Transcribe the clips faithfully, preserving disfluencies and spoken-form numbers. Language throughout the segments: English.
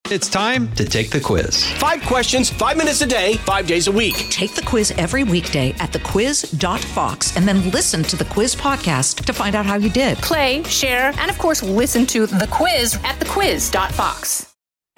It's time to take the quiz. Five questions, five minutes a day, five days a week. Take the quiz every weekday at the quiz dot fox and then listen to the quiz podcast to find out how you did. Play, share, and of course, listen to the quiz at the quiz dot fox.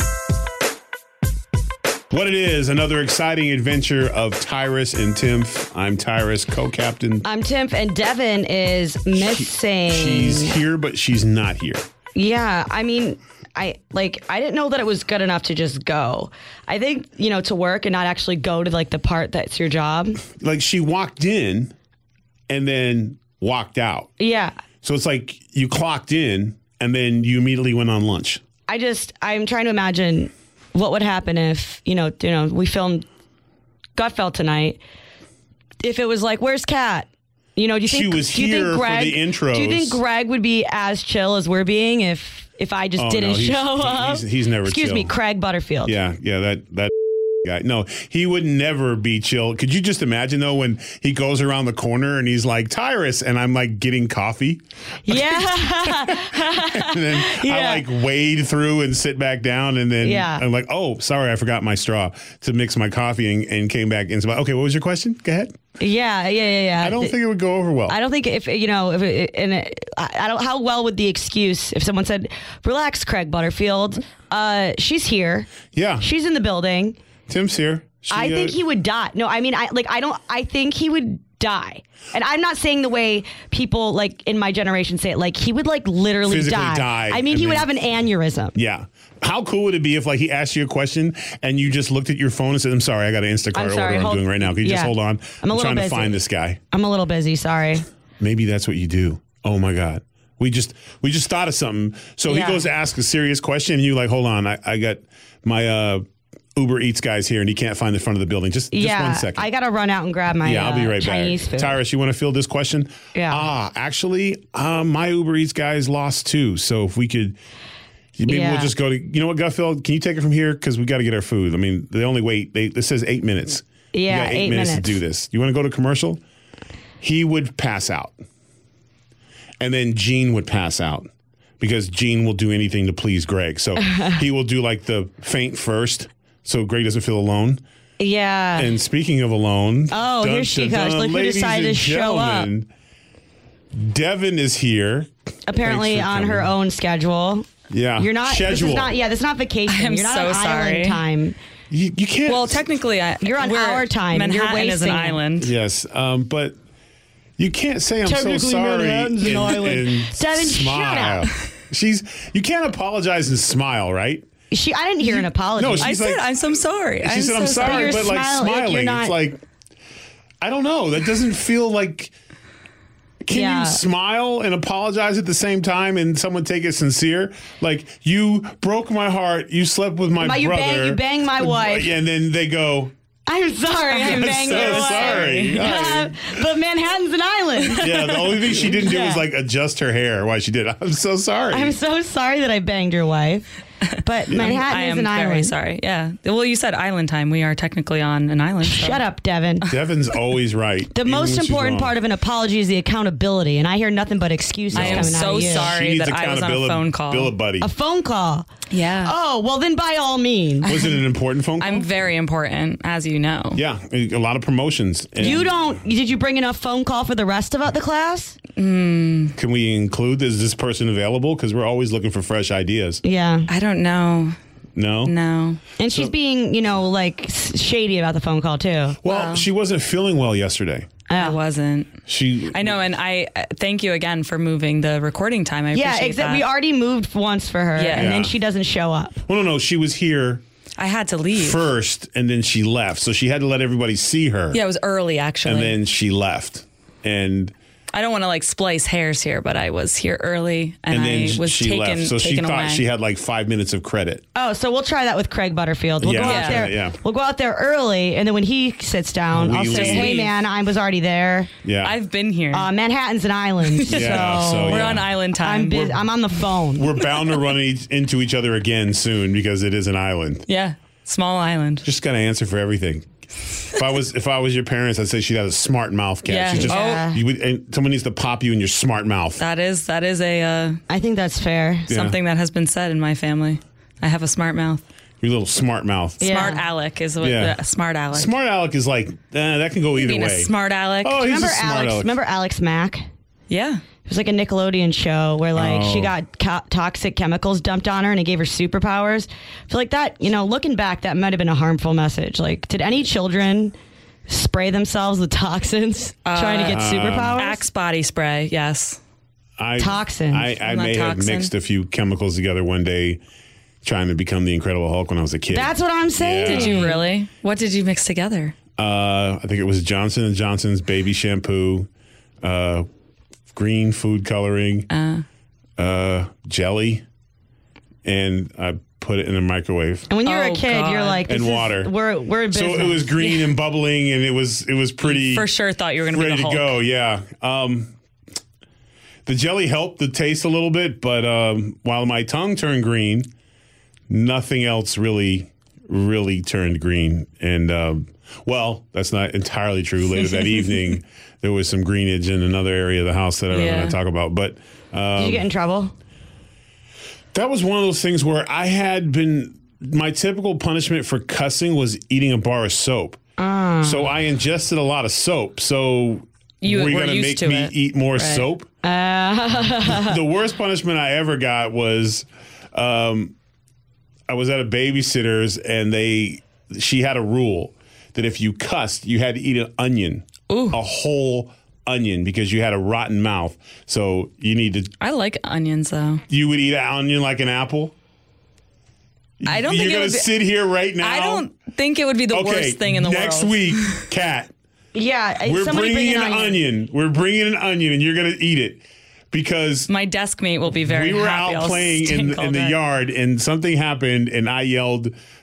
What it is, another exciting adventure of Tyrus and Timph. I'm Tyrus, co-captain. I'm Timph, and Devin is missing. She, she's here, but she's not here. Yeah, I mean... I like I didn't know that it was good enough to just go. I think, you know, to work and not actually go to like the part that's your job. Like she walked in and then walked out. Yeah. So it's like you clocked in and then you immediately went on lunch. I just I'm trying to imagine what would happen if, you know, you know, we filmed Gutfeld tonight. If it was like, where's Kat? You know, do you think she was do you here think Greg, for the intros? Do you think Greg would be as chill as we're being if if I just oh, didn't no, he's, show he, up? He's, he's never Excuse chill. me, Craig Butterfield. Yeah, yeah, that that guy. No, he would never be chill. Could you just imagine though when he goes around the corner and he's like Tyrus, and I'm like getting coffee. Yeah. and then yeah. I like wade through and sit back down, and then yeah. I'm like, oh, sorry, I forgot my straw to mix my coffee, and, and came back and said, okay, what was your question? Go ahead. Yeah, yeah, yeah, yeah. I don't think it would go over well. I don't think if, you know, if it, and it, I don't, how well would the excuse, if someone said, relax, Craig Butterfield, uh, she's here. Yeah. She's in the building. Tim's here. She, I think uh, he would die. No, I mean, I like, I don't, I think he would die. And I'm not saying the way people like in my generation say it, like he would like literally Physically die. die, I mean, he and would then- have an aneurysm. Yeah. How cool would it be if like he asked you a question and you just looked at your phone and said, I'm sorry, I got an Instacart I'm sorry, order hold- I'm doing right now. Can you yeah. just hold on? I'm a little trying busy. to find this guy. I'm a little busy. Sorry. Maybe that's what you do. Oh my God. We just we just thought of something. So Yeah. he goes to ask a serious question and you like, hold on, I, I got my uh, Uber Eats guy's here and he can't find the front of the building. Just, just yeah, one second. I got to run out and grab my yeah, I'll be uh, right Chinese back. food. Tyrus, you want to fill this question? Yeah. Ah, actually, uh, my Uber Eats guy's lost too. So if we could... Maybe Yeah. we'll just go to, you know what, Gutfeld, can you take it from here? Because we got to get our food. I mean, they only wait, they, it says eight minutes. Yeah, you got eight, eight minutes, minutes. to do this. You want to go to commercial? He would pass out. And then Gene would pass out because Gene will do anything to please Greg. So he will do like the faint first so Greg doesn't feel alone. Yeah. And speaking of alone. Oh, here she comes. Look who ladies decided and to show up. gentlemen, Devin is here. Apparently Thanks for on her coming. own schedule. Yeah. You're not. Schedule. This is not. Yeah, this is not vacation. I am You're not so on sorry. island time. You, you can't. Well, technically, I, You're on we're- our time. and Manhattan You're is an wasting it. island. Yes, um, but you can't say I'm so Technically, sorry Manhattan's an and, island. and Devin, shut smile. up. She's you can't apologize and smile, right? She. I didn't hear an apology. No, I she's said, like- I'm so sorry. She I'm said so I'm sorry, You're but like smile- like, smiling. you're not- It's like I don't know. That doesn't feel like. Can Yeah. you smile and apologize at the same time and someone take it sincere? Like, you broke my heart. You slept with my But you brother. bang- you banged my wife. And then they go, I'm sorry. I'm I'm banging so your wife. sorry. Uh, but Manhattan's an island. yeah, the only thing she didn't do was Yeah. like adjust her hair while she did it. I'm so sorry. I'm so sorry that I banged your wife. But Manhattan I is am an very island. sorry. Yeah. Well, you said island time. We are technically on an island. So. Shut up, Devin. Devin's always right. The even most when she's important wrong. part of an apology is the accountability, and I hear nothing but excuses I am coming out so of you. sorry. She needs that I was on a accountability. phone call. Bill a buddy. A phone call. Yeah. Oh, well then by all means. Was it an important phone call? I'm very important, as you know. yeah, a lot of promotions. And You don't, did you bring enough phone call for the rest of the class? Can we include, is this person available? Because we're always looking for fresh ideas. Yeah. I don't know. No? No. And she's being, you know, like s- shady about the phone call too. Well, she wasn't feeling well yesterday. I Oh. wasn't. She. I know, and I uh, thank you again for moving the recording time. I Yeah, appreciate except that. we already moved once for her, Yeah. and Yeah. then she doesn't show up. Well, no, no. She was here I had to leave. first, and then she left. So she had to let everybody see her. Yeah, it was early actually. And then she left. And I don't want to like splice hairs here, but I was here early and, and then I was she taken left. So she taken thought away. she had like five minutes of credit. Oh, so we'll try that with Craig Butterfield. We'll Yeah, go out yeah, there. yeah. We'll go out there early, and then when he sits down, We I'll say, leave. "Hey, man, I was already there. Yeah. I've been here. Uh, Manhattan's an island, Yeah, so, so, We're yeah. on island time. I'm busy. I'm on the phone." We're bound to run each, into each other again soon because it is an island. yeah, small island. Just got to answer for everything. If I was if I was your parents, I'd say she had a smart mouth, Kat. Yeah. She just Yeah. you would, and someone needs to pop you in your smart mouth. That is that is a uh, I think that's fair. Yeah. something that has been said in my family. I have a smart mouth. Your little smart mouth. Yeah. Smart Alec is what Yeah. the smart Alec. Smart Alec is like, eh, that can go either Being way. a smart Alec. Oh, he's Remember a smart Alex? Alec. Remember Alex Mack? Yeah. It was like a Nickelodeon show where like Oh. she got co- toxic chemicals dumped on her and it gave her superpowers. I feel like that, you know, looking back, that might have been a harmful message. Like, did any children spray themselves with toxins trying to get superpowers? Axe body spray. Yes. I, Toxins. I, I Not may have toxin. mixed a few chemicals together one day trying to become the Incredible Hulk when I was a kid. That's what I'm saying. Yeah. Did you really? What did you mix together? Uh, I think it was Johnson and Johnson's baby shampoo, uh, green food coloring, uh. Uh, jelly, and I put it in the microwave. And when you're Oh, a kid, God. you're like, this And is- water. We're we're in So business. it was green and bubbling, and it was it was pretty For sure thought you were going to be ready the to Hulk. go. Yeah. Um, the jelly helped the taste a little bit, but um, while my tongue turned green, nothing else really, really turned green. And um, well, that's not entirely true. Later that evening, there was some greenage in another area of the house that I don't Yeah. want to talk about. But Did you get in trouble? that was one of those things where I had been, my typical punishment for cussing was eating a bar of soap. So I ingested a lot of soap. So You were you were going to used make to me it. eat more soap? The worst punishment I ever got was um, I was at a babysitter's and they she had a rule that if you cussed, you had to eat an onion, a whole onion, because you had a rotten mouth. So you need to. I like onions, though. You would eat an onion like an apple. I don't You're think it gonna would be, sit here right now. I don't think it would be the Okay, worst thing in the next world. week, Kat. Yeah. We're somebody bringing bring an onion. We're bringing an onion, and you're gonna eat it because My desk mate will be very we were happy. out I'll playing in, stink all in the day. yard, and something happened, and I yelled,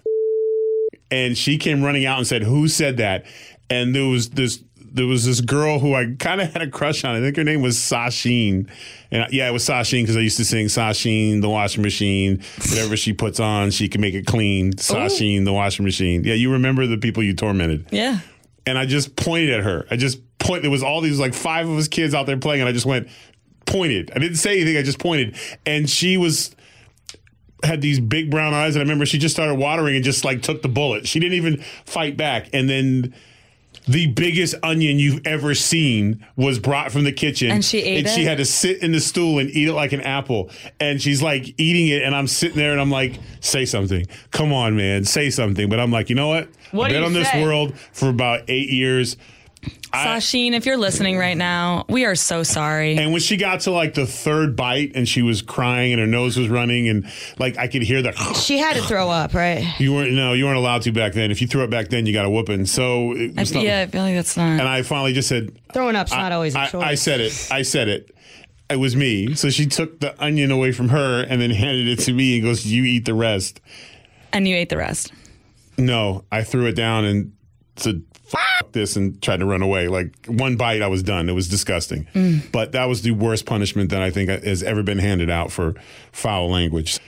and she came running out and said, "Who said that?" And there was this. There was this girl who I kind of had a crush on. I think her name was Sasheen. And I, yeah, it was Sasheen because I used to sing Sasheen, the washing machine. Whatever she puts on, she can make it clean. Sasheen, the washing machine. Yeah, you remember the people you tormented. Yeah. And I just pointed at her. I just pointed. There was all these like five of us kids out there playing, and I just went, pointed. I didn't say anything. I just pointed. And she was had these big brown eyes, and I remember she just started watering and just like took the bullet. She didn't even fight back. And then the biggest onion you've ever seen was brought from the kitchen. And she ate and it? she had to sit in the stool and eat it like an apple. And she's like eating it, and I'm sitting there and I'm like, say something. Come on, man, say something. But I'm like, you know what? What I've do been you on this say? world for about eight years. I- Sasheen, if you're listening right now, we are so sorry. And when she got to like the third bite and she was crying and her nose was running and like I could hear the She had to throw up, right? you weren't no you weren't allowed to back then. If you threw it back then, you got a whooping. So it I, was not- yeah, I feel like that's not. and I finally just said Throwing up's not always a I, choice. I said it. I said it. It was me. So she took the onion away from her and then handed it to me and goes, "You eat the rest." and you ate the rest. No, I threw it down and said, "Fuck this," and tried to run away. Like one bite, I was done. It was disgusting. Mm. But that was the worst punishment that I think has ever been handed out for foul language.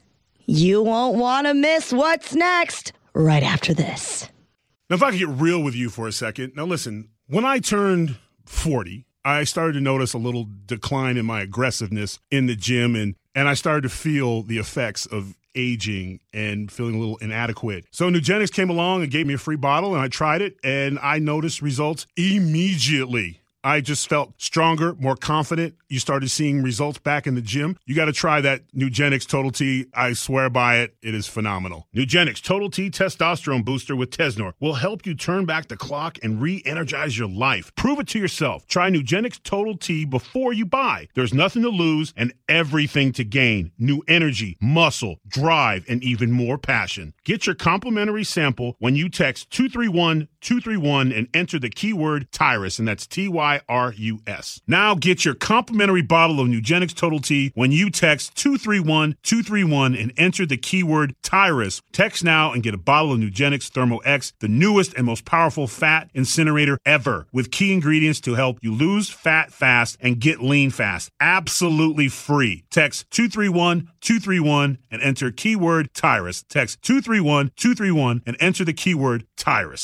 You won't want to miss what's next right after this. Now, if I could get real with you for a second. Now, listen, when I turned forty, I started to notice a little decline in my aggressiveness in the gym, and, and I started to feel the effects of aging and feeling a little inadequate. So Nugenics came along and gave me a free bottle, and I tried it, and I noticed results immediately. I just felt stronger, more confident. You started seeing results back in the gym. You got to try that Nugenics Total T. I swear by it. It is phenomenal. Nugenics Total T Testosterone Booster with Tesnor will help you turn back the clock and re-energize your life. Prove it to yourself. Try Nugenics Total T before you buy. There's nothing to lose and everything to gain. New energy, muscle, drive, and even more passion. Get your complimentary sample when you text two three one two three one and enter the keyword Tyrus, and that's T Y R U S. Now get your complimentary bottle of Nugenics Total T when you text two three one two three one and enter the keyword Tyrus. Text now and get a bottle of Nugenics Thermo X, the newest and most powerful fat incinerator ever, with key ingredients to help you lose fat fast and get lean fast. Absolutely free. Text two three one two three one and enter keyword Tyrus. Text two three one two three one and enter the keyword Tyrus. Texting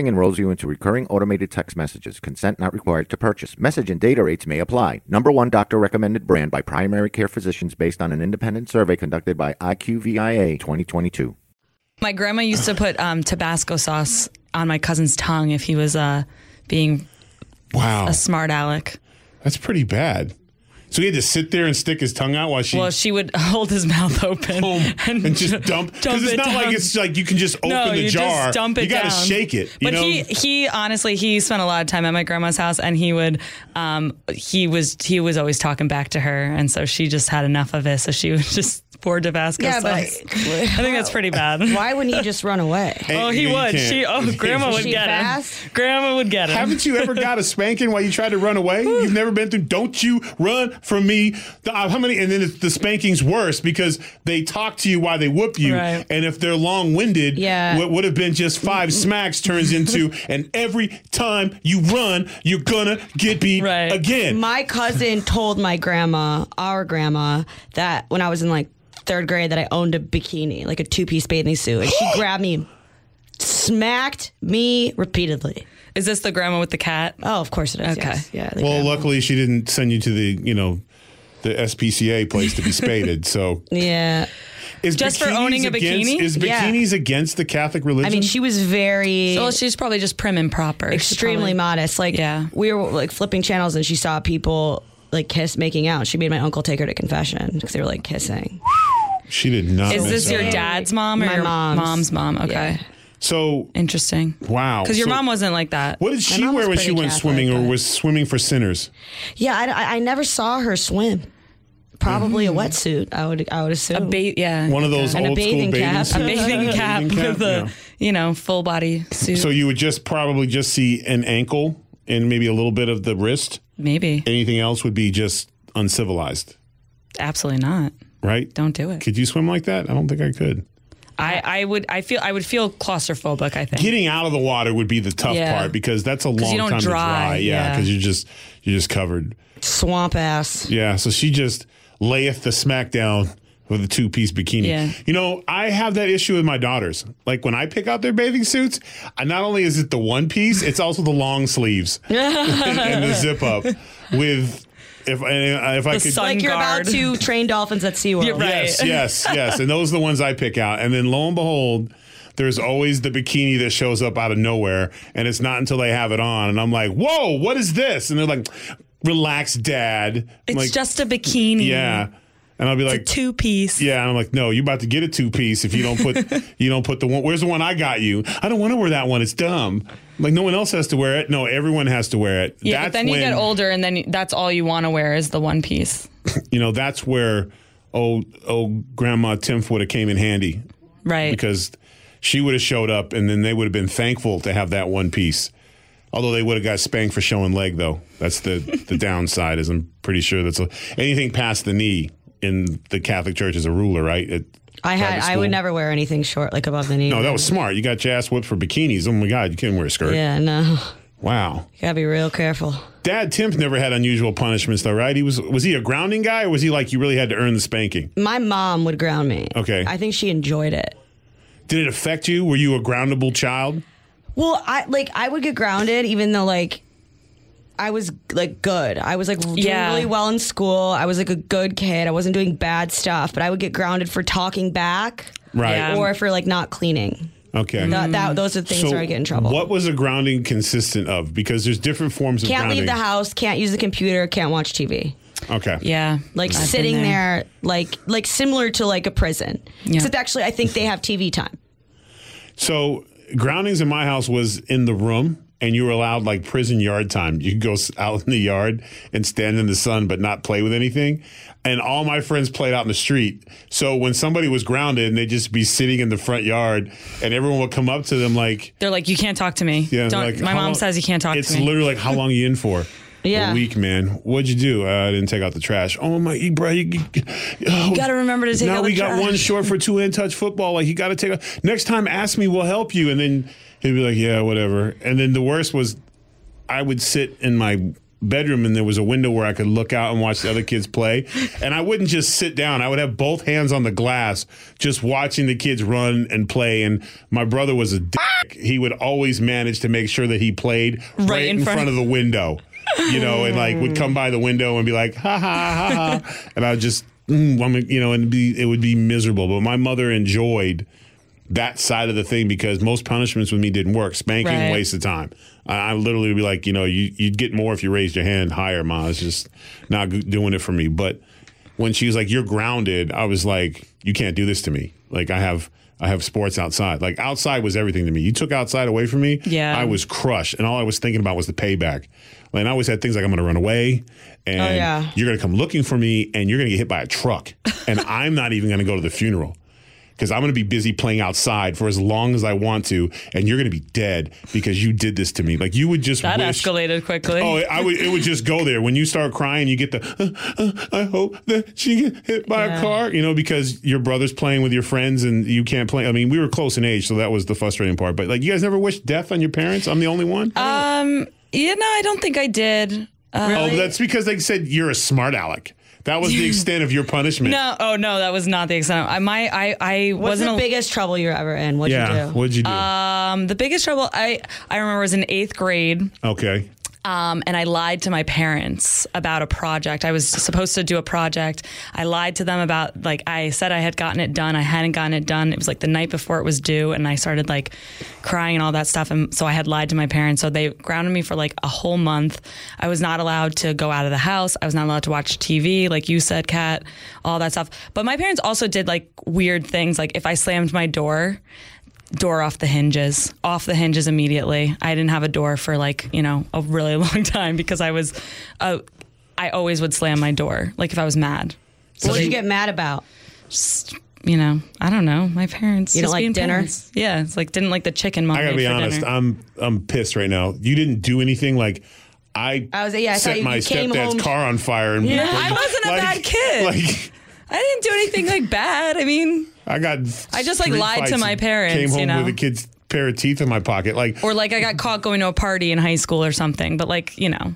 Texting enrolls you into recurring automated text messages. Consent not required to purchase. Message and data rates may apply. Number one doctor recommended brand by primary care physicians based on an independent survey conducted by I Q V I A twenty twenty-two. My grandma used to put um, Tabasco sauce on my cousin's tongue if he was uh, being Wow. a smart aleck. That's pretty bad. So he had to sit there and stick his tongue out while she... Well, she would hold his mouth open Boom, and, and just dump. Because it's it not down. like it's like you can just open no, the you jar. Just dump it you got to down. shake it. You but know? he, he honestly, he spent a lot of time at my grandma's house, and he would, um, he was, he was always talking back to her, and so she just had enough of it. So she would just pour Tabasco Yeah, but sauce. I think that's pretty bad. Why wouldn't he just run away? Oh, he You would. can't. She, oh, grandma would She get fast? him. Grandma would get him. Haven't you ever got a spanking while you tried to run away? You've never been through, don't you run from me. The, uh, how many, and then it's, the spanking's worse because they talk to you while they whoop you. Right. And if they're long-winded, Yeah. what would have been just five smacks turns into, and every time you run, you're gonna get beat Right. again. My cousin told my grandma, our grandma, that when I was in like third grade that I owned a bikini, like a two-piece bathing suit. And she grabbed me, smacked me repeatedly. Is this the grandma with the cat? Oh, of course it is. Okay. Yes. Yeah. the Well, grandma. luckily she didn't send you to the, you know, the S P C A place to be spaded. So Yeah. is Just for bikinis owning a against- bikini? Is Yeah. bikinis against the Catholic religion? I mean, she was very So she's probably just prim and proper. She extremely probably- modest. Like, Yeah. we were like flipping channels and she saw people like kiss making out. She made my uncle take her to confession because they were like kissing. She did not. Is miss this your out. dad's mom or My your mom's. mom's mom? Okay. Yeah. So Interesting. wow. Because your So mom wasn't like that. What did My she mom wear was when she pretty went Catholic, swimming, or but- was swimming for sinners? Yeah, I, I- I never saw her swim. Probably a wetsuit. I would I would assume. A ba- yeah. One of those And a old school bathing bathing cap. suits. A A bathing cap Bathing with a, yeah. you know, full body suit. So you would just probably just see an ankle and maybe a little bit of the wrist. Maybe. Anything else would be just uncivilized, Absolutely not. right? Don't do it. Could you swim like that? I don't think I could. I, I would I feel I would feel claustrophobic, I think. Getting out of the water would be the tough Yeah. part because that's a long you don't time dry, to dry. Yeah, yeah. because you're just you're just covered. Swamp ass. Yeah, so she just layeth the smackdown with a two-piece bikini. Yeah. You know, I have that issue with my daughters. Like when I pick out their bathing suits, I, not only is it the one piece, it's also the long sleeves and, and the zip up with. If and if I could, sun Like you're guard. about to train dolphins at SeaWorld. You're right. yes, yes, yes, and those are the ones I pick out. And then lo and behold, there's always the bikini that shows up out of nowhere, and it's not until they have it on, and I'm like, "Whoa, what is this?" And they're like, "Relax, Dad." I'm It's like, just a bikini. yeah, and I'll be like, Two piece. yeah, and I'm like, no, you're about to get a two piece if you don't put you don't put the one. Where's the one I got you? I don't want to wear that one. It's dumb. Like no one else has to wear it. No, everyone has to wear it. Yeah, that's but then you when, get older, and then that's all you want to wear is the one piece. You know, that's where old old Grandma Timph would have came in handy Right. because she would have showed up, and then they would have been thankful to have that one piece. Although they would have got spanked for showing leg, though. That's the the downside. Is I'm pretty sure that's a, anything past the knee in the Catholic Church is a ruler, right? At I had private I would school. never wear anything short, like above the knee. No, that was smart. You got your ass whipped for bikinis. Oh my God, you couldn't wear a skirt. Yeah, no. Wow. You gotta be real careful. Dad Timph never had unusual punishments, though, right? He was was he a grounding guy, or was he like you really had to earn the spanking? My mom would ground me. Okay. I think she enjoyed it. Did it affect you? Were you a groundable child? Well, I like I would get grounded even though like I was like good. I was like doing Yeah. really well in school. I was like a good kid. I wasn't doing bad stuff, but I would get grounded for talking back, Right. Yeah. or for like not cleaning. Okay. That, that those are the things where I get in trouble. What was a grounding consistent of? Because there's different forms of Can't grounding. leave the house. Can't use the computer. Can't watch T V. Okay. Yeah. Like I've been sitting there, like like similar to like a prison. Yeah. Except actually, I think they have T V time. So groundings in my house was in the room, and you were allowed like prison yard time. You could go s- out in the yard and stand in the sun, but not play with anything. And all my friends played out in the street. So when somebody was grounded, and they'd just be sitting in the front yard, and everyone would come up to them like, They're like, you can't talk to me. yeah, Don't, like my how mom long- says you can't talk It's to me. literally like, how long are you in for? Yeah. A week, man. What'd you do? Uh, I didn't take out the trash. Oh my, you- bro, you, you, oh, You gotta remember to take now out we the got trash. one short for two in touch football. Like you got to take. A, next time, ask me. We'll help you. And then he'd be like, yeah, whatever. And then the worst was, I would sit in my bedroom, and there was a window where I could look out and watch the other kids play. And I wouldn't just sit down. I would have both hands on the glass, just watching the kids run and play. And my brother was a dick. He would always manage to make sure that he played right, right in, in front, front of the window, you know, and like would come by the window and be like, ha ha ha ha. And I would just, mm, you know, and be, it would be miserable. But my mother enjoyed that side of the thing because most punishments with me didn't work. Spanking, right. waste of time. I, I literally would be like, you know, you, you'd get more if you raised your hand higher, Ma. It's just not doing it for me. But when she was like, you're grounded, I was like, you can't do this to me. Like, I have I have sports outside. Like, outside was everything to me. You took outside away from me, yeah. I was crushed. And all I was thinking about was the payback. And I always had things like, I'm going to run away, and oh, yeah. you're going to come looking for me, and you're going to get hit by a truck. And I'm not even going to go to the funeral. Because I'm going to be busy playing outside for as long as I want to, and you're going to be dead because you did this to me. Like, you would just that wish, escalated quickly. Oh, I would. It would just go there. When you start crying, you get the, uh, uh, I hope that she get hit by yeah. a car, you know, because your brother's playing with your friends and you can't play. I mean, we were close in age, so that was the frustrating part. But, like, you guys never wished death on your parents? I'm the only one? Um, yeah, no, I don't think I did. Uh, really? Oh, that's because they said you're a smart aleck. That was the extent of your punishment. No, oh no, that was not the extent. I my I I What's wasn't the a, biggest trouble you were ever in? What'd yeah, you do? What'd you do? Um, the biggest trouble I I remember was in eighth grade. Okay. Um, and I lied to my parents about a project. I was supposed to do a project. I lied to them about, like, I said I had gotten it done. I hadn't gotten it done. It was like the night before it was due, and I started like crying and all that stuff. And so I had lied to my parents. So they grounded me for like a whole month. I was not allowed to go out of the house. I was not allowed to watch T V, like you said, Kat, all that stuff. But my parents also did like weird things. Like if I slammed my door, door off the hinges, off the hinges immediately. I didn't have a door for like, you know, a really long time because I was, uh, I always would slam my door, like if I was mad. So what did you get mad about? Just, you know, I don't know. My parents. You don't like dinner? Parents. Yeah, it's like didn't like the chicken mom. I gotta be honest. Dinner. I'm I'm pissed right now. You didn't do anything. Like I, I was yeah. I set you, my you stepdad's home. car on fire. And yeah, like, I wasn't a like, bad kid. Like I didn't do anything like bad. I mean, I got. I just like lied to my parents. Came home you know? with a kid's pair of teeth in my pocket, like or like I got caught going to a party in high school or something. But like you know.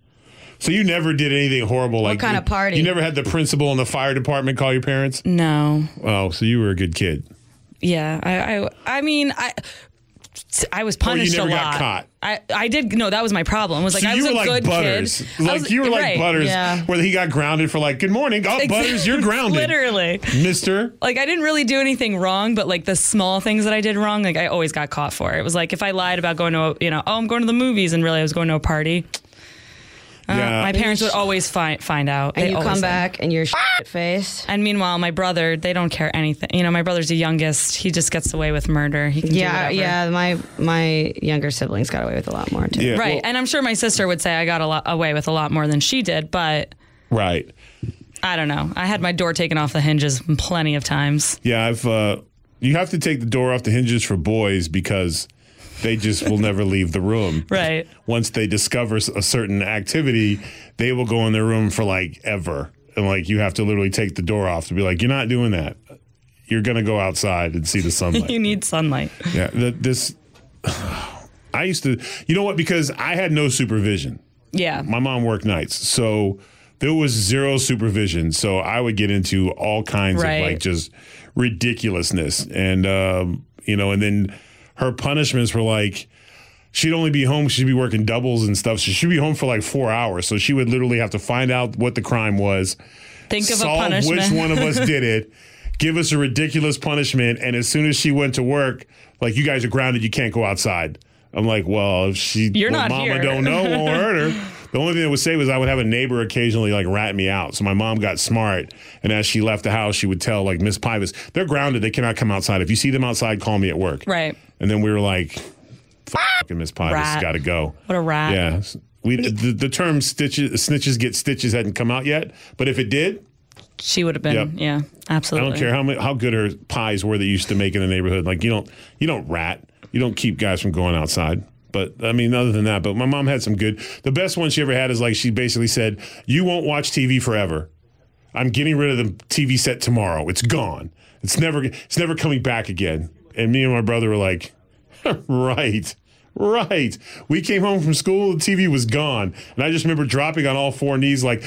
So you never did anything horrible? Like what kind you, of party? You never had the principal in the fire department call your parents? No. Oh, so you were a good kid. Yeah, I, I, I mean, I, I was punished or you never a lot. got caught. I, I did. No, that was my problem. It was like so I you was were a like good Butters. kid. Like was, you were like right, Butters, yeah. where he got grounded for like, good morning, oh Butters, you're grounded. Literally, Mister. Like I didn't really do anything wrong, but like the small things that I did wrong, like I always got caught for. It was like if I lied about going to, a, you know, oh I'm going to the movies, and really I was going to a party. Uh, yeah. My parents would always find find out. And they you come said. back and you're shit face. And meanwhile, my brother, they don't care anything. You know, my brother's the youngest. He just gets away with murder. He can yeah, do yeah. My my younger siblings got away with a lot more too. Yeah, right. well, and I'm sure my sister would say I got a lot away with a lot more than she did, but right. I don't know. I had my door taken off the hinges plenty of times. Yeah, I've. Uh, you have to take the door off the hinges for boys because they just will never leave the room. Right. Once they discover a certain activity, they will go in their room for like ever. And like you have to literally take the door off to be like, you're not doing that. You're going to go outside and see the sunlight. You need sunlight. Yeah. The, this, I used to, you know what? Because I had no supervision. Yeah. My mom worked nights. So there was zero supervision. So I would get into all kinds right. of like just ridiculousness. And, um, you know, and then her punishments were like, she'd only be home, she'd be working doubles and stuff. So she'd be home for like four hours. So she would literally have to find out what the crime was. Think of solve a punishment. which one of us did it. Give us a ridiculous punishment. And as soon as she went to work, like, you guys are grounded, you can't go outside. I'm like, well, if she, You're well, not mama here. don't know, won't hurt her. The only thing that would say was I would have a neighbor occasionally like rat me out. So my mom got smart. And as she left the house, she would tell like Miss Pivus, they're grounded. They cannot come outside. If you see them outside, call me at work. Right. And then we were like, fucking Miss Pivus got to go. What a rat. Yeah. We, the, the term stitches, snitches get stitches hadn't come out yet. But if it did, she would have been. Yep. Yeah, absolutely. I don't care how many, how good her pies were that you used to make in the neighborhood. Like you don't you don't rat. You don't keep guys from going outside. But I mean, other than that, but my mom had some good. The best one she ever had is like she basically said, "You won't watch T V forever. I'm getting rid of the T V set tomorrow. It's gone. It's never it's never coming back again." And me and my brother were like, "Right, Right. We came home from school, the T V was gone. And I just remember dropping on all four knees like,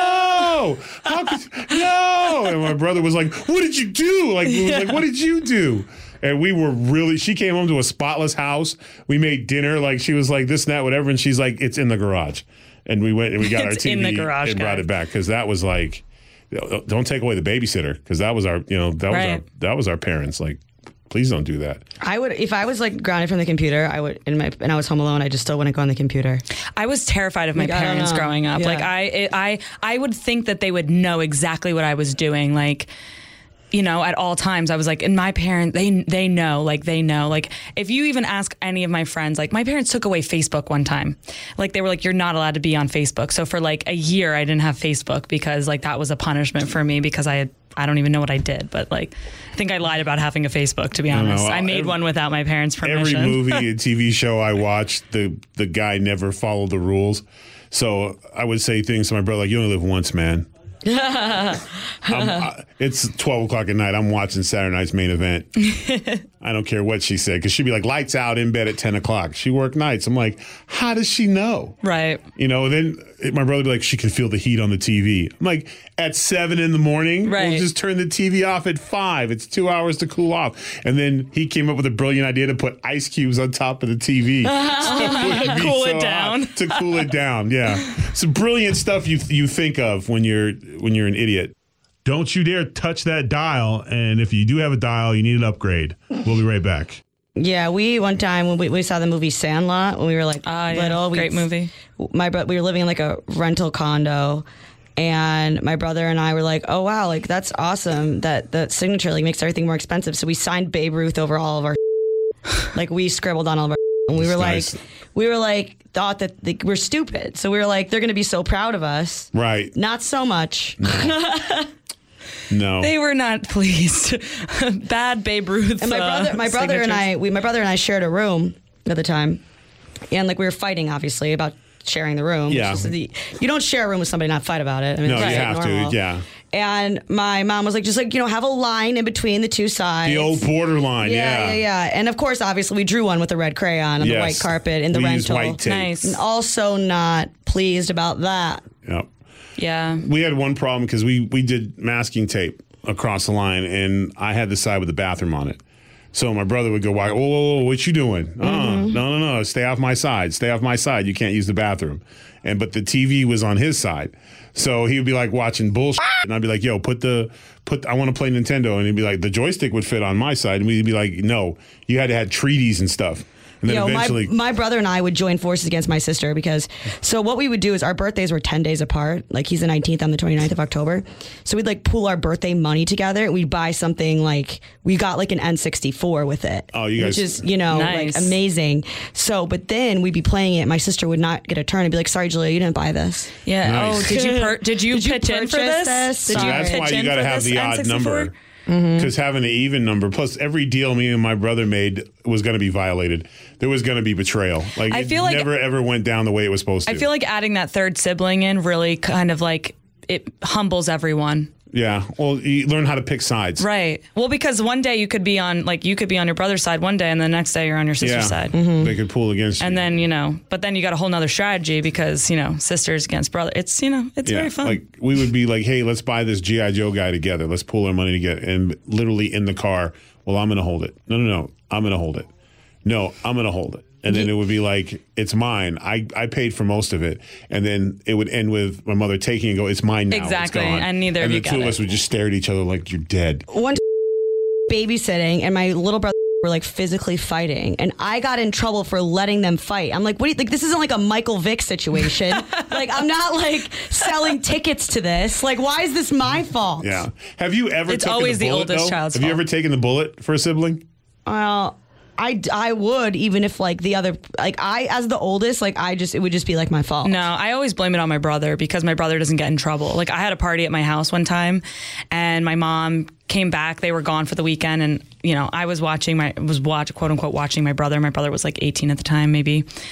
no! How could, no! And my brother was like, what did you do? Like, we was like, what did you do? And we were really, she came home to a spotless house. We made dinner. Like, she was like, this and that, whatever. And she's like, it's in the garage. And we went and we got It's our T V in the garage, and guys. brought it back. Because that was like, don't take away the babysitter. Because that was our, you know, that was Right. our, that was our parents. Like, please don't do that. I would, if I was like grounded from the computer, I would, in my, and I was home alone, I just still wouldn't go on the computer. I was terrified of my Like, I don't parents know. growing up. Yeah. Like I, it, I, I would think that they would know exactly what I was doing. Like, you know, at all times, I was like, and my parents, they, they know, like they know. Like, if you even ask any of my friends, like my parents took away Facebook one time. Like they were like, you're not allowed to be on Facebook. So for like a year, I didn't have Facebook because like that was a punishment for me because I had. I don't even know what I did, but like, I think I lied about having a Facebook, to be honest. know. I made Every- one without my parents' permission. Every movie and T V show I watched, the the guy never followed the rules. So I would say things to my brother like, you only live once, man. I'm, I, it's twelve o'clock at night. I'm watching Saturday night's main event. I don't care what she said because she'd be like, lights out, in bed at ten o'clock. She worked nights. I'm like, how does she know? Right. You know, then my brother would be like, she can feel the heat on the T V. I'm like, at seven in the morning, Right. we'll just turn the T V off at five. It's two hours to cool off. And then he came up with a brilliant idea to put ice cubes on top of the T V. So it wouldn't be Cool it so down. hot. To cool it down, yeah. Some brilliant stuff you you think of when you're when you're an idiot. Don't you dare touch that dial. And if you do have a dial, you need an upgrade. We'll be right back. Yeah, we one time when we, we saw the movie Sandlot when we were like Ah, yeah. little. We, Great movie. My bro- we were living in like a rental condo, and my brother and I were like, "Oh wow, like that's awesome! That that signature like makes everything more expensive." So we signed Babe Ruth over all of our, like we scribbled on all of our, and we were That's like, nice. we were like thought that like, we're stupid. So we were like, they're gonna be so proud of us. Right. Not so much. No. They were not pleased. Bad Babe Ruth. And my brother, uh, my brother and signatures. I, we, my brother and I shared a room at the time, and like we were fighting, obviously, about sharing the room. Yeah. Which is the, you don't share a room with somebody, not fight about it. I mean, No, it's you like have normal. to, yeah. And my mom was like, just like you know, have a line in between the two sides. The old borderline, Yeah, yeah. yeah, yeah. And of course, obviously, we drew one with a red crayon on the Yes. white carpet in the We used rental. white tape. Nice. And also not pleased about that. Yep. Yeah. We had one problem because we, we did masking tape across the line, and I had the side with the bathroom on it. So my brother would go, "Whoa, whoa, whoa, what you doing? Uh, no, no, no, stay off my side. Stay off my side. You can't use the bathroom." And but the T V was on his side, so he would be like watching bullshit, and I'd be like, "Yo, put the put. I want to play Nintendo," and he'd be like, "The joystick would fit on my side," and we'd be like, "No, you had to have treaties and stuff." And then Yo, eventually, my, my brother and I would join forces against my sister because, so what we would do is our birthdays were ten days apart. Like he's the nineteenth, I'm the twenty-ninth of October. So we'd like pool our birthday money together and we'd buy something like, we got like an N sixty-four with it. Oh, you Which guys- is, you know, Nice. like amazing. So, but then we'd be playing it. My sister would not get a turn and be like, sorry, Julia, you didn't buy this. Yeah. Nice. Oh, did you per- did you Did you pitch in for purchase this? this? Did you Sorry. that's pitch why you in got to for have this the odd N sixty-four? number. Because having an even number, plus every deal me and my brother made was going to be violated. There was going to be betrayal. Like I it feel like- never ever went down the way it was supposed to. I feel like adding that third sibling in really kind of like it humbles everyone. yeah. Well, you learn how to pick sides. Right. Well, because one day you could be on like you could be on your brother's side one day and the next day you're on your sister's Yeah. side. They could pull against you. And then, you know, but then you got a whole nother strategy because, you know, sisters against brother. It's, you know, it's yeah, very fun. like we would be like, "Hey, let's buy this G I Joe guy together. Let's pool our money together." And literally in the car, well, I'm going to hold it. No, no, no. I'm going to hold it. No, I'm going to hold it. And then it would be like, "It's mine. I, I paid for most of it." And then it would end with my mother taking and go, "It's mine now." It's Exactly. gone." And neither of and you the two got of us it. would just stare at each other like, "You're dead." One babysitting and my little brother were like physically fighting and I got in trouble for letting them fight. I'm like, what do you like this isn't like a Michael Vick situation. Like I'm not like selling tickets to this. Like why is this my fault? Yeah. Have you ever It's taken always the the bullet, oldest though? child's Have you fault. ever taken the bullet for a sibling? Well, I, I would even if like the other like I as the oldest like I just it would just be like my fault. No, I always blame it on my brother because my brother doesn't get in trouble. Like I had a party at my house one time and my mom came back. They were gone for the weekend and, you know, I was watching my, was watch, quote unquote, watching my brother. My brother was like eighteen at the time, maybe.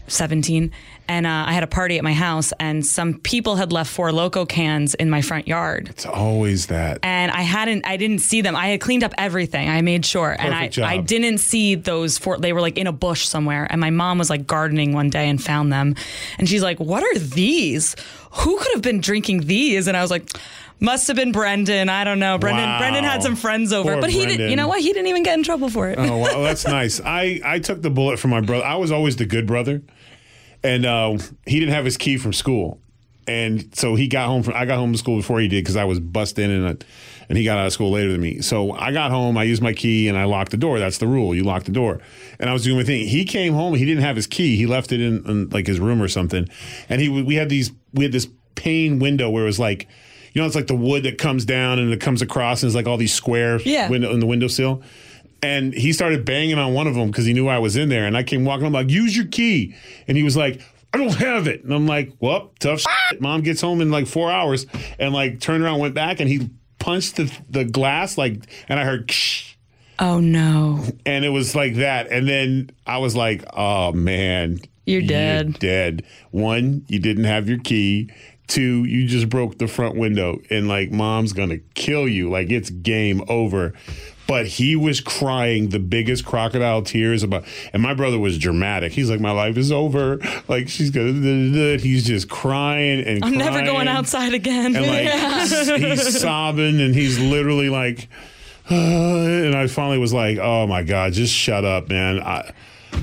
seventeen, and uh, I had a party at my house, and some people had left Four Loko cans in my front yard. It's always that. And I hadn't, I didn't see them. I had cleaned up everything. I made sure, Perfect and I, job. I didn't see those four. They were like in a bush somewhere. And my mom was like gardening one day and found them, and she's like, "What are these? Who could have been drinking these?" And I was like, "Must have been Brendan. I don't know. Brendan. Wow. Brendan had some friends over, Poor but he Brendan. didn't. You know what? He didn't even get in trouble for it." Oh, well, that's nice. I, I took the bullet from my brother. I was always the good brother. And uh, he didn't have his key from school. And so he got home from, I got home from school before he did because I was bussed in and, uh, and he got out of school later than me. So I got home, I used my key, and I locked the door. That's the rule. You lock the door. And I was doing my thing. He came home. He didn't have his key. He left it in, in like his room or something. And he we had these we had this pane window where it was like, you know, it's like the wood that comes down and it comes across and it's like all these square Yeah. window in the windowsill. And he started banging on one of them because he knew I was in there. And I came walking. I'm like, use your key. And he was like, I don't have it. And I'm like, well, tough shit. Mom gets home in like four hours and like turned around, went back, and he punched the, the glass like, and I heard, Ksh, Oh no! and it was like that. And then I was like, oh man, You're dead. You're dead. One, you didn't have your key. Two, you just broke the front window, and like mom's gonna kill you. Like it's game over. But he was crying the biggest crocodile tears about, and my brother was dramatic. He's like, my life is over. Like she's gonna, he's just crying and I'm crying. never going outside again. And like he's sobbing, and he's literally like, uh, and I finally was like, oh my God, just shut up, man. I,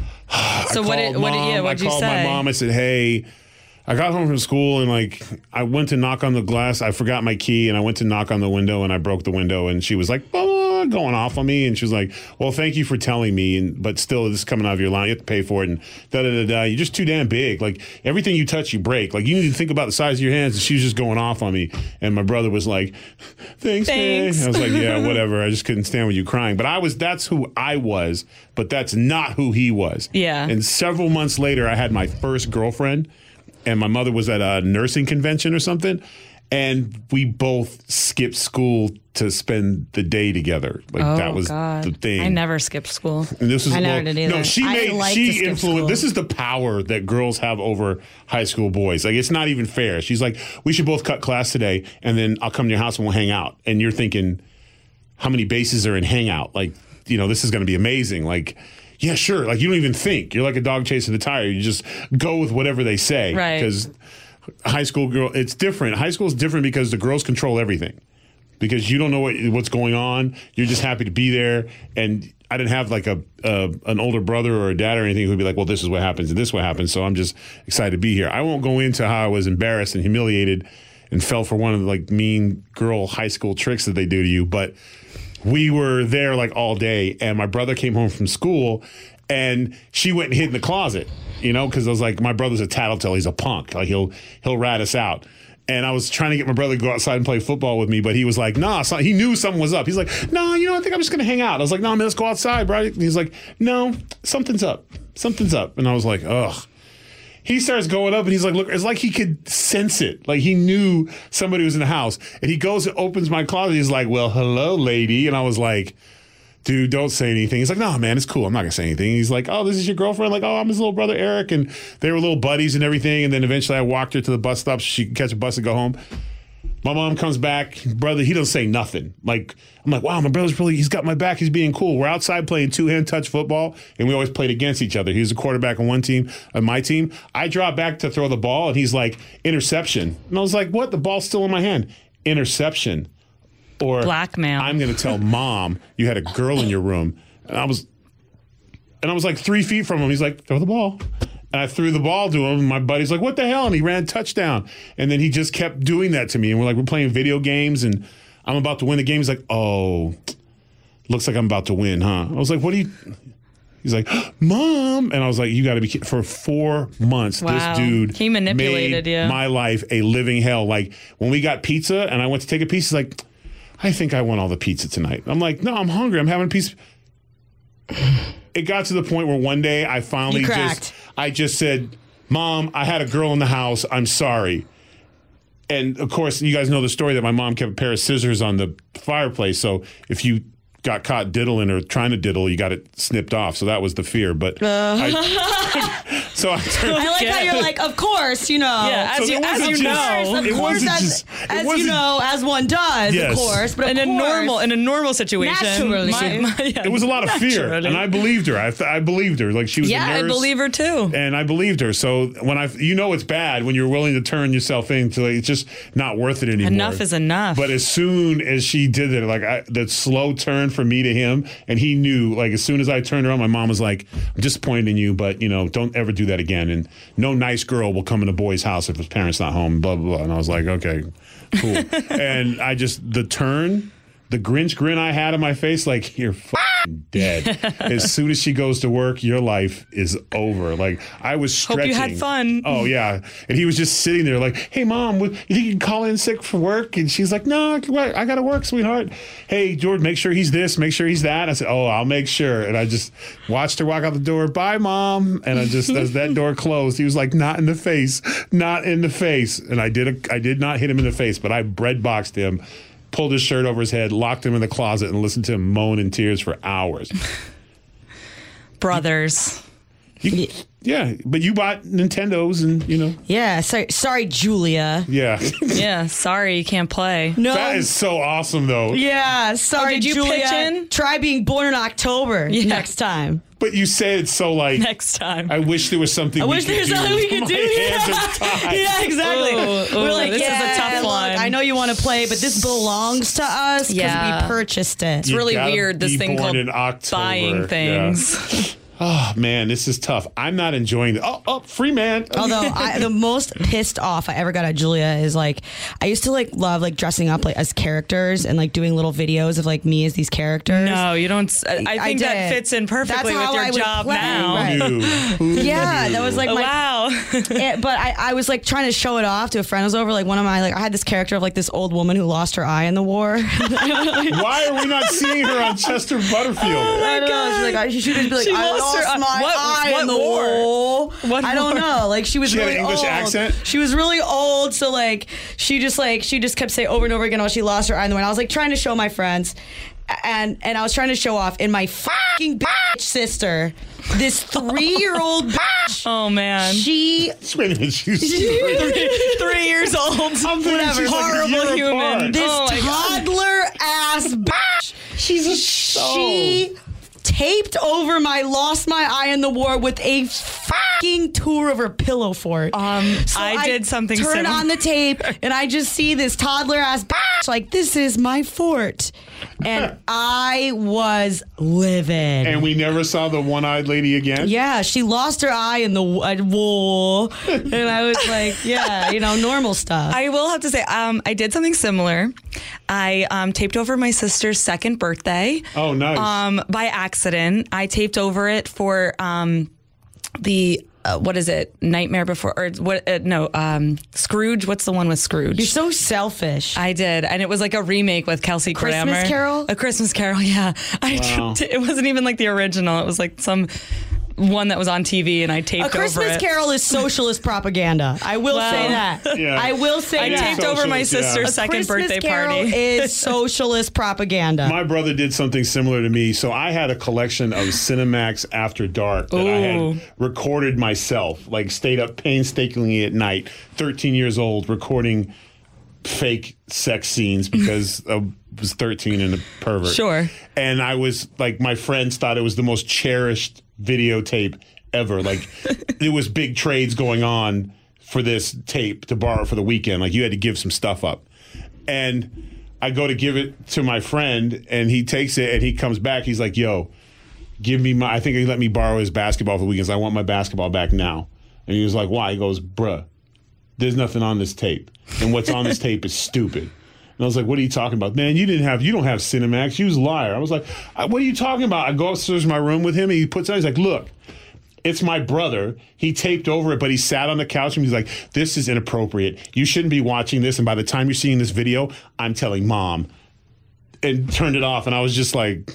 So I what did, called what did, yeah, mom. what'd I you called say? my mom. I said, hey, I got home from school and like I went to knock on the glass. I forgot my key and I went to knock on the window and I broke the window, and she was like, oh, going off on me. And she was like, well, thank you for telling me. And but still, this is coming out of your line. You have to pay for it. And da da da da. You're just too damn big. Like everything you touch, you break. Like you need to think about the size of your hands. And she was just going off on me. And my brother was like, thanks, Thanks. man. I was like, yeah, whatever. I just couldn't stand with you crying. But I was, that's who I was, but that's not who he was. Yeah. And several months later, I had my first girlfriend, and my mother was at a nursing convention or something. And we both skipped school to spend the day together. Like Oh, that was God. the thing. I never skipped school. And this was I never well, did either. No, she I made like to she skip influenced. school. This is the power that girls have over high school boys. Like it's not even fair. She's like, we should both cut class today, and then I'll come to your house and we'll hang out. And you're thinking, how many bases are in hangout? Like, you know, this is going to be amazing. Like, yeah, sure. Like you don't even think. You're like a dog chasing the tire. You just go with whatever they say. Right. Because high school girl, it's different. High school is different because the girls control everything. Because you don't know what, what's going on. You're just happy to be there. And I didn't have like a, a an older brother or a dad or anything who'd be like, well, this is what happens and this is what happens. So I'm just excited to be here. I won't go into how I was embarrassed and humiliated and fell for one of the like mean girl high school tricks that they do to you. But we were there like all day, and my brother came home from school, and she went and hid in the closet, you know, because I was like, my brother's a tattletale. He's a punk. Like he'll he'll rat us out. And I was trying to get my brother to go outside and play football with me, but he was like, nah, so, he knew something was up. He's like, no, you know, I think I'm just going to hang out. I was like, no, man, let's go outside, bro. And he's like, no, something's up. Something's up. And I was like, ugh. He starts going up and he's like, look, it's like he could sense it. Like he knew somebody was in the house. And he goes and opens my closet. He's like, well, hello, lady. And I was like, dude, don't say anything. He's like, no, man, it's cool. I'm not going to say anything. He's like, oh, this is your girlfriend? Like, oh, I'm his little brother, Eric. And they were little buddies and everything. And then eventually I walked her to the bus stop so she could catch a bus and go home. My mom comes back. Brother, he doesn't say nothing. Like, I'm like, wow, my brother's really, he's got my back. He's being cool. We're outside playing two-hand touch football, and we always played against each other. He was the quarterback on one team, on my team. I drop back to throw the ball, and he's like, interception. And I was like, what? The ball's still in my hand. Interception. Or Blackmail. I'm going to tell mom you had a girl in your room. And I was, and I was like three feet from him. He's like, throw the ball. And I threw the ball to him. And my buddy's like, what the hell? And he ran touchdown. And then he just kept doing that to me. And we're like, we're playing video games and I'm about to win the game. He's like, oh, looks like I'm about to win, huh? I was like, what do you... He's like, Mom. And I was like, you got to be kidding. For four months, Wow. this dude He manipulated made you. my life a living hell. Like when we got pizza and I went to take a piece, he's like, I think I want all the pizza tonight. I'm like, no, I'm hungry. I'm having a piece. It got to the point where one day I finally You just, cracked. I just said, Mom, I had a girl in the house. I'm sorry. And of course, you guys know the story that my mom kept a pair of scissors on the fireplace. So if you got caught diddling or trying to diddle, you got it snipped off. So that was the fear. But Uh. I, so I turned. I like how you're like, of course, you know. Yeah, as So you, there as wasn't you just- know. Of It course, wasn't as, just- it as you wasn't- know, as one does, Yes. of course. But of in a course, normal in a normal situation, Naturally. my- my- yeah, It was a lot of fear, naturally. and I believed her. I, th- I believed her. Like she was yeah, a I nurse. believe her too. And I believed her. So when I, you know, it's bad when you're willing to turn yourself into, like, it's just not worth it anymore. Enough is enough. But as soon as she did it, like I, that slow turn from me to him, and he knew, like as soon as I turned around, my mom was like, "I'm disappointed in you, but you know, don't ever do that again." And no nice girl will come in a boy's house if his parents not home. Blah blah blah. And I was like, okay, cool. And I just the turn. The Grinch grin I had on my face, like, you're fucking dead. As soon as she goes to work, your life is over. Like, I was Hope stretching. you had fun. Oh, yeah. And he was just sitting there like, hey, Mom, you think you can call in sick for work? And she's like, no, I got to work, sweetheart. Hey, George, make sure he's this, make sure he's that. I said, oh, I'll make sure. And I just watched her walk out the door. Bye, Mom. And I just, as that door closed, he was like, not in the face, not in the face. And I did, a, I did not hit him in the face, but I bread boxed him. Pulled his shirt over his head, locked him in the closet, and listened to him moan in tears for hours. Brothers. You, yeah, but you bought Nintendos, and you know. Yeah, sorry, sorry, Julia. Yeah, Yeah, sorry you can't play. No. that is so awesome, though. Yeah, sorry, Oh, did you Julia. pitch in? Try being born in October Yeah. next time. But you say it so like. Next time. I wish there was something. I we wish could there's do. something we could My do. hands Yeah. are tied. Yeah, exactly. Ooh, We're ooh, like, this is a yeah, tough look, one. I know you want to play, but this belongs to us because Yeah. we purchased it. It's really gotta weird, this be thing born called in October. buying Yeah. things. Oh man, this is tough. I'm not enjoying it. Oh, oh, free man. Although I, the most pissed off I ever got at Julia is like I used to like love like dressing up like as characters and like doing little videos of like me as these characters. No, you don't. I think I that did. fits in perfectly That's how with your I would job play, now. right. Who knew? Who Yeah, knew? that was like Oh, my wow. it, but I, I was like trying to show it off to a friend who was over. Like one of my like I had this character of like this old woman who lost her eye in the war. Why are we not seeing her on Chester Butterfield? I don't know. She's like I, she should just be like She I lost lost her eye. my What- eye what in the war? war. What I don't war? know. Like she was She had really an English old. accent? She was really old, so like she just like she just kept saying over and over again how she lost her eye in the war. And I was like trying to show my friends. And and I was trying to show off in my fucking bitch sister, this three year old bitch. Oh man. She Wait a minute, she's three. Three years old. I'm thinking Whatever. she's like a Horrible year human. apart. this Oh my God. toddler ass bitch. She's a She taped over my lost my eye in the war with a fucking tour of her pillow fort. Um, I did something turn similar. on the tape and I just see this toddler ass bitch like this is my fort, and I was livid. And we never saw the one-eyed lady again. Yeah, she lost her eye in the uh, war, and I was like, yeah, you know, normal stuff. I will have to say, um, I did something similar. I um, taped over my sister's second birthday. Oh, nice. Um, by accident, I taped over it for um, the uh, what is it? Nightmare Before or what? Uh, no, um, Scrooge. What's the one with Scrooge? You're so selfish. I did, and it was like a remake with Kelsey Christmas Grammer. Carol? A Christmas Carol, yeah. I Wow. t- it wasn't even like the original. It was like some one that was on T V, and I taped A Christmas over it. Carol is socialist propaganda. I will Well, say that. Yeah. I will say I that. taped over my Socialist, yeah. sister's A second Christmas birthday Carol party. is socialist propaganda. My brother did something similar to me. So I had a collection of Cinemax After Dark that I Ooh. had recorded myself, like stayed up painstakingly at night, thirteen years old, recording fake sex scenes because I was thirteen and a pervert. Sure. And I was like, my friends thought it was the most cherished videotape ever. Like, there was big trades going on for this tape to borrow for the weekend. Like, you had to give some stuff up. And I go to give it to my friend, and he takes it, and he comes back. He's like, yo, give me my, I think he let me borrow his basketball for the weekends. I want my basketball back now. And he was like, why? He goes, bruh, there's nothing on this tape. And what's on this tape is stupid. And I was like, what are you talking about? Man, you didn't have, you don't have Cinemax. You was a liar. I was like, what are you talking about? I go upstairs to my room with him, and he puts it on. He's like, look, it's my brother. He taped over it, but he sat on the couch and he's like, this is inappropriate. You shouldn't be watching this. And by the time you're seeing this video, I'm telling mom. And turned it off. And I was just like,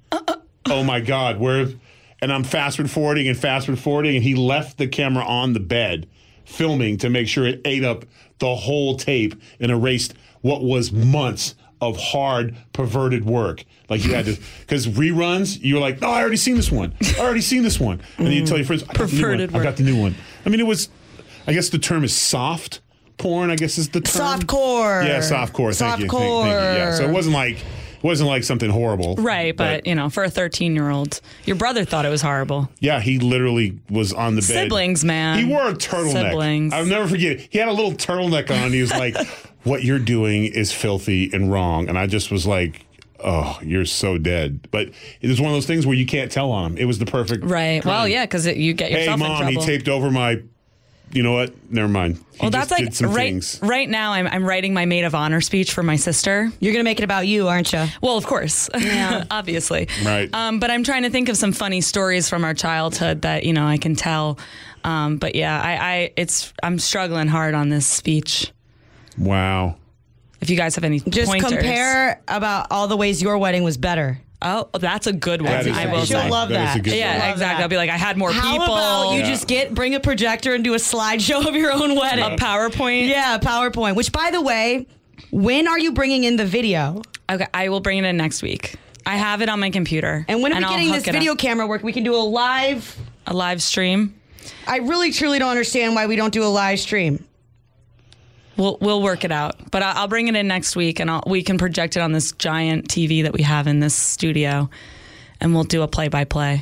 oh my God, where? And I'm fast forwarding and fast forwarding. And he left the camera on the bed filming to make sure it ate up the whole tape and erased what was months of hard, perverted work. Like you had to, because reruns, you were like, oh, I already seen this one. I already seen this one. And then you tell your friends, I got, the new one. I got the new one. I mean, it was, I guess the term is soft porn, I guess is the term. Softcore. Yeah, softcore. Thank you. Thank, Softcore. thank you. Yeah, so it wasn't like, it wasn't like something horrible. Right, but, but you know, for a thirteen-year-old, your brother thought it was horrible. Yeah, he literally was on the bed. Siblings, man. He wore a turtleneck. Siblings. I'll never forget it. He had a little turtleneck on. He was like, what you're doing is filthy and wrong. And I just was like, oh, you're so dead. But it was one of those things where you can't tell on him. It was the perfect Right. crime. Well, yeah, because you get yourself hey, in Mom, trouble. he taped over my, you know what? Never mind. He well, just that's like did some right, things. right now I'm, I'm writing my maid of honor speech for my sister. You're going to make it about you, aren't you? Well, of course. Yeah. Obviously. Right. Um, but I'm trying to think of some funny stories from our childhood that, you know, I can tell. Um, but yeah, I, I it's I'm struggling hard on this speech. Wow. If you guys have any Just pointers. compare about all the ways your wedding was better. Oh, that's a good one. That is I a will good She'll say. one. love That is that. a good Yeah, one. Love exactly. that. I'll be like, I had more How people. about you Yeah. just get bring a projector and do a slideshow of your own wedding? a PowerPoint? Yeah, PowerPoint. Which, by the way, when are you bringing in the video? Okay, I will bring it in next week. I have it on my computer. And when are we I'll getting hook this it video up. camera work? We can do a live. A live stream. I really, truly don't understand why we don't do a live stream. We'll we'll work it out. But I'll, I'll bring it in next week, and I'll, we can project it on this giant T V that we have in this studio, and we'll do a play-by-play.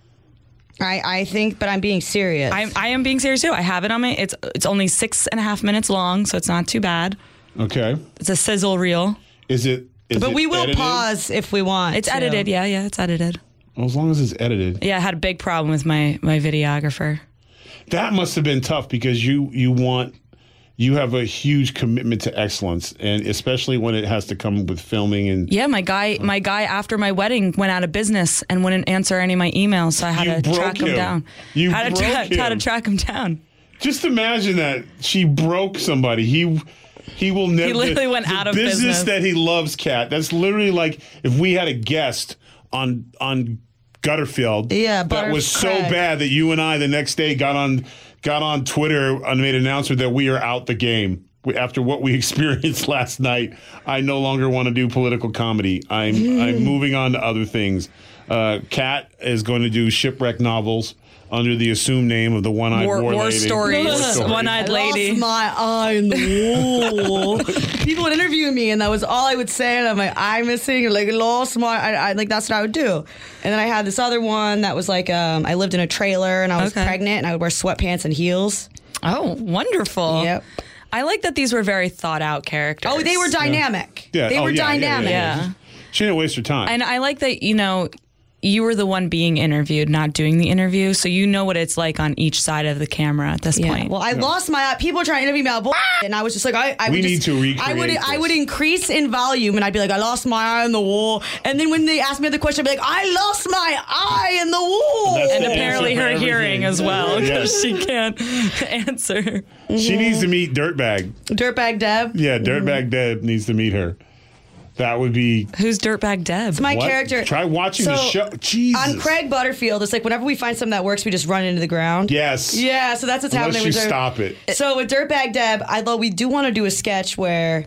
I, I think, but I'm being serious. I I am being serious too. I have it on my. It's it's only six and a half minutes long, so it's not too bad. Okay. It's a sizzle reel. Is it? Is but it we will edited? pause if we want. It's to. edited. Yeah, yeah, it's edited. Well, as long as it's edited. Yeah, I had a big problem with my my videographer. That must have been tough because you you want you have a huge commitment to excellence, and especially when it has to come with filming and Yeah, my guy, my guy after my wedding went out of business and wouldn't answer any of my emails, so I had You to broke track him him. down. You had to broke tra- had to him. track him down. just imagine that she broke somebody. He he will never. He literally the, went the out of business business. that he loves, Kat. That's literally like if we had a guest on on Gutterfield. Yeah, that was so Buttercraig. bad that you and I the next day got on got on Twitter and made an announcement that we are out the game. We- After what we experienced last night, I no longer want to do political comedy. I'm I'm moving on to other things. Uh, Kat is going to do shipwreck novels under the assumed name of the One-Eyed War, War, war Lady. stories, War Stories. one-eyed I lady. lost my eye in the wall. People would interview me, and that was all I would say. And I'm like, eye missing, or like lost my. I, I like that's what I would do. And then I had this other one that was like, um, I lived in a trailer, and I was Okay. pregnant, and I would wear sweatpants and heels. Oh, wonderful. Yep. I like that these were very thought out characters. Oh, they were dynamic. Yeah. They Oh, were yeah, yeah, yeah, dynamic. yeah. Yeah. She didn't waste her time. And I like that, you know, you were the one being interviewed, not doing the interview. So you know what it's like on each side of the camera at this Yeah. point. Well, I lost my eye. People were trying to interview me about bull, and I was just like, I, I We would need just, to recreate I would, I this. would increase in volume, and I'd be like, I lost my eye in the wall. And then when they asked me the question, I'd be like, I lost my eye in the wall. That's and the apparently answer for her hearing everything. as well, Yeah. because she can't answer. She needs to meet Dirtbag. Dirtbag Deb. Yeah, Dirtbag Deb needs to meet her. That would be Who's Dirtbag Deb? It's my what? character. Try watching the So, show. Jesus. On Craig Butterfield, it's like whenever we find something that works, we just run into the ground. Yes. Yeah, so that's what's Unless happening you with Dirt- stop it. So with Dirtbag Deb, although we do want to do a sketch where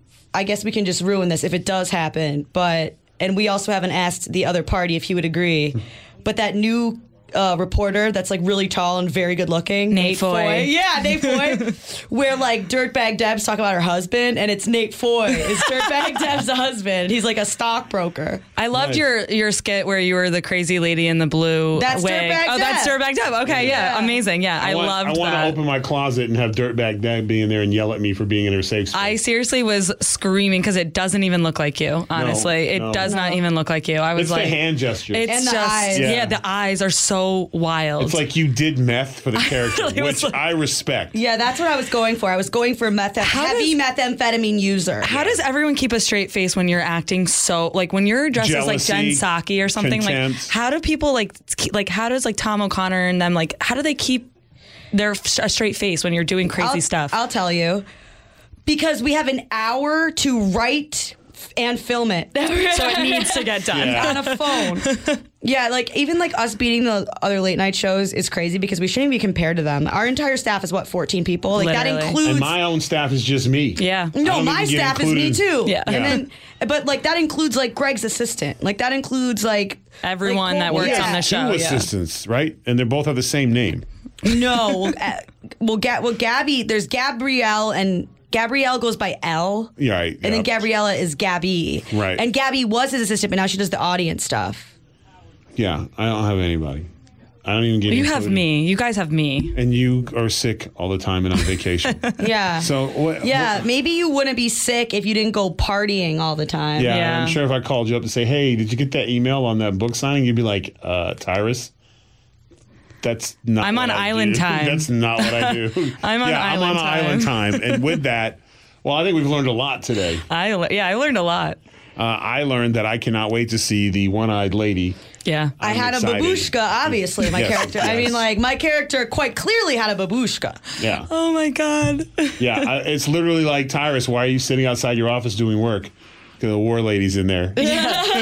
I guess we can just ruin this if it does happen, but and we also haven't asked the other party if he would agree. But that new uh, reporter that's like really tall and very good looking, Nate Foy. Yeah, Nate Foy. Where like Dirtbag Deb's talking about her husband, and it's Nate Foy is Dirtbag Deb's husband. He's like a stockbroker. I loved Nice. your your skit where you were the crazy lady in the blue That's wig. Dirtbag Oh, that's Deb. Dirtbag Deb. Okay, yeah, Yeah. amazing. Yeah, I, want, loved I want that. to open my closet and have Dirtbag Deb be in there and yell at me for being in her safe space. I seriously was screaming because it doesn't even look like you. Honestly, it no. does not even look like you. I was it's like, the hand gesture. it's And the just eyes. yeah. Yeah. the eyes are so wild. It's like you did meth for the character, really was which like- I respect. Yeah, that's what I was going for. I was going for a meth- heavy methamphetamine user. How does everyone keep a straight face when you're acting so like when you're dressed as like Jen Jealousy, Psaki or something? contempt. Like how do people like keep- like how does like Tom O'Connor and them like how do they keep their f- a straight face when you're doing crazy I'll, stuff? I'll tell you. Because we have an hour to write f- and film it. so it needs to get done. Yeah. on a phone. Yeah, like even like us beating the other late night shows is crazy because we shouldn't be compared to them. Our entire staff is what, fourteen people? Like Literally. that includes. And my own staff is just me. Yeah. I No, don't my even get staff is me included. too. Yeah. And Yeah. then, but like that includes like Greg's assistant. Like that includes like Everyone like, that works yeah. on the show. Two yeah. assistants, right? And they both have the same name. No, well, uh, well, Ga- well, Gabby. There's Gabrielle and. Gabrielle goes by L. Yeah, right. And then yeah. Gabriella is Gabby. Right. And Gabby was his assistant, but now she does the audience stuff. Yeah, I don't have anybody. I don't even get You have included. me. You guys have me. And you are sick all the time and on vacation. Yeah. So what? Yeah, what- maybe you wouldn't be sick if you didn't go partying all the time. yeah, Yeah. I'm sure if I called you up to say, "Hey, did you get that email on that book signing?" You'd be like, uh, "Tyrus, that's not." I'm what on I island do. time. That's not what I do. I'm on yeah, island I'm on time. island time, and with that, well, I think we've learned a lot today. I le- yeah, I learned a lot. Uh, I learned that I cannot wait to see the one-eyed lady. Yeah. I I'm had excited. a babushka, obviously, my Yes, character. I yes. mean, like, my character quite clearly had a babushka. Yeah, Oh my God. yeah. I, it's literally like, Tyrus, why are you sitting outside your office doing work? The war lady's in there. Did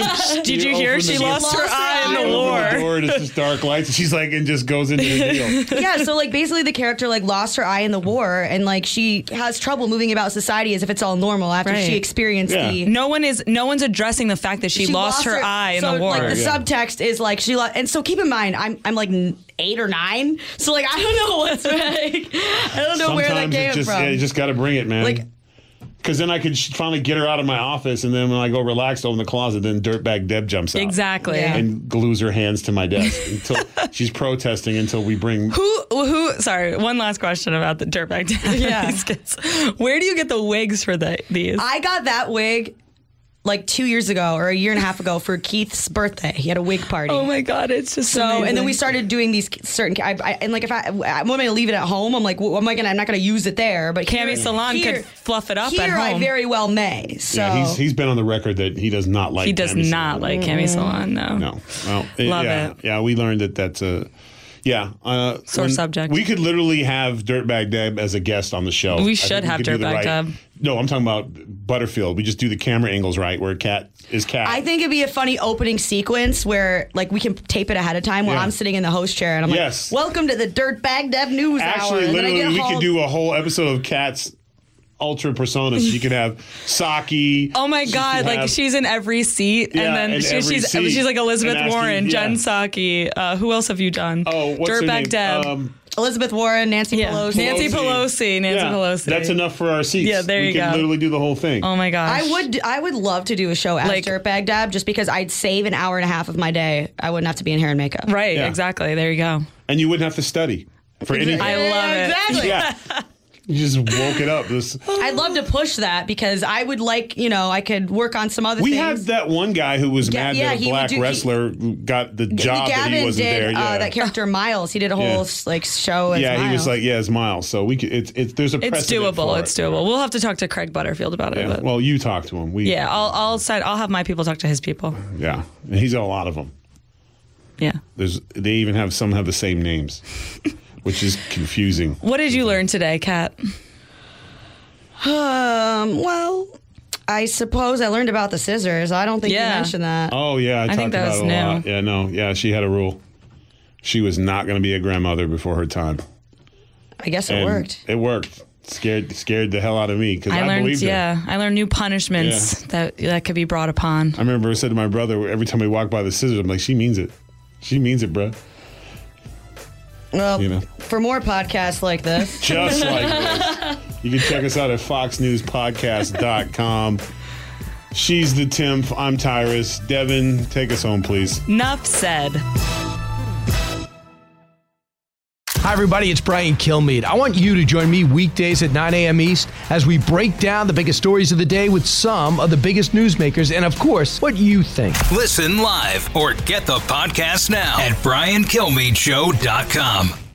you hear? open She the door. lost her Lost her eye in eye. the Open war. the door, and it's just dark lights. And she's like, and just goes into the deal. Yeah, so, like, basically the character, like, lost her eye in the war, and, like, she has trouble moving about society as if it's all normal after Right. she experienced Yeah. the... No one is. No one's addressing the fact that she, lost, her, eye in so, the war. Like the Yeah. subtext is like she lost, and so keep in mind, I'm I'm like n- eight or nine, so like I don't know what's like, I don't know where that Sometimes came it just, from. yeah, you just got to bring it, man. Like- Because then I could sh- finally get her out of my office, and then when I go relax over in the closet, then Dirtbag Deb jumps out. Exactly. Yeah. And glues her hands to my desk until she's protesting until we bring. Who? Who? Sorry. One last question about the dirtbag dad. Yeah. skits. Where do you get the wigs for the, these? I got that wig like two years ago or a year and a half ago for Keith's birthday. He had a wig party. oh my God! It's just So and then amazing. we started doing these certain. I, I, and like if I, I'm going to leave it at home, I'm like, well, am I gonna? I'm not going to use it there. But Cami here- Salon here- could fluff it up Here at home. I very well may. So Yeah, he's he's been on the record that he does not like. he does Cami not Salon. like Cami Salon. No. No. Well, it- Love yeah, it. Yeah, we learned that that's a. Yeah. Uh, Sore when- subject. We could literally have Dirtbag Deb as a guest on the show. We I should think have could do the Dirtbag right- Deb. No, I'm talking about Butterfield. We just do the camera angles right where Cat is Cat. I think it'd be a funny opening sequence where like we can tape it ahead of time while Yeah. I'm sitting in the host chair and I'm Yes. like, welcome to the Dirtbag Dev News Hour. Actually, And then I literally, get we hauled- could do a whole episode of Cat's ultra personas. You could have Saki. Oh my She God! could Like have- she's in every seat, Yeah, and then in she, every she's seat. she's like Elizabeth And asking- Warren, yeah. Jen Psaki. Uh, who else have you done? Oh, what's her name? Dirtbag Deb. Um, Elizabeth Warren, Nancy yeah. Pelosi. Nancy Pelosi. Nancy yeah, Pelosi. That's enough for our seats. Yeah, there we you can go. literally do the whole thing. Oh my gosh! I would I would love to do a show as Like- Dirtbag Deb just because I'd save an hour and a half of my day. I wouldn't have to be in hair and makeup. Right. Yeah. Exactly. There you go. And you wouldn't have to study for anything. I love it. Exactly. Yeah. You just woke it up. This I'd love to push that because I would like, you know, I could work on some other we things. had that one guy who was Ga- mad yeah, that a he would black do- he- wrestler got the job Gavin that he wasn't did there. Yeah. uh, that character Miles. He did a whole Yeah. like show as yeah, he was Miles. like, yeah, it's Miles. So we could, it's it's there's a It's precedent doable. for It's it. doable. We'll have to talk to Craig Butterfield about it. Yeah. But Well, you talk to him. We yeah, I'll I'll send, I'll have my people talk to his people. yeah. And he's got a lot of them. Yeah. There's they even have some have the same names, which is confusing. What did you learn today, Kat? Um, well, I suppose I learned about the scissors. I don't think Yeah. you mentioned that. Oh yeah, I, talked think that about was it a new. lot. Yeah, no, yeah, she had a rule. She was not going to be a grandmother before her time. I guess it And worked. It worked. Scared scared the hell out of me because I, I learned, believed her. yeah, I learned new punishments Yeah. that that could be brought upon. I remember I said to my brother every time we walk by the scissors, I'm like, she means it. She means it, bro. Well, You know. for more podcasts like this, Just like this. You can check us out at fox news podcast dot com. She's the Timph. I'm Tyrus. Devin, take us home, please. Enough said. Hi, everybody. It's Brian Kilmeade. I want you to join me weekdays at nine a.m. East as we break down the biggest stories of the day with some of the biggest newsmakers and, of course, what you think. Listen live or get the podcast now at brian kilmeade show dot com.